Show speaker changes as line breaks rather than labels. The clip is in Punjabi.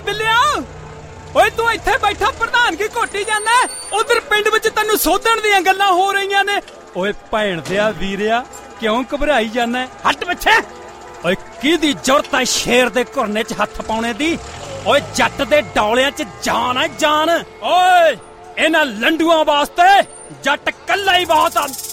ਬਿੱਲਿਆ ਓਏ ਤੂੰ ਇੱਥੇ ਬੈਠਾ ਪ੍ਰਧਾਨਗੀ ਘੋਟੀ ਜਾਂਦਾ ਉਧਰ ਪਿੰਡ ਵਿੱਚ ਤੈਨੂੰ ਸੋਧਣ ਦੀਆਂ ਗੱਲਾਂ ਹੋ ਰਹੀਆਂ ਨੇ। ਓਏ ਭੈਣ ਦਿਆ ਵੀਰਿਆ ਕਿਉਂ ਘਬਰਾਈ ਜਾਂਦਾ? ਹੱਟ ਪਿੱਛੇ। ਓਏ ਕਿਹਦੀ ਜ਼ਰੂਰਤ ਹੈ ਸ਼ੇਰ ਦੇ ਘੁਰਨੇ 'ਚ ਹੱਥ ਪਾਉਣੇ ਦੀ? ਓਏ ਜੱਟ ਦੇ ਡੌਲਿਆਂ 'ਚ ਜਾਨ ਹੈ ਜਾਨ। ਓਏ ਇਹਨਾਂ ਲੰਡੂਆਂ ਵਾਸਤੇ ਜੱਟ ਕੱਲਾ ਹੀ ਬਹੁਤ ਆ।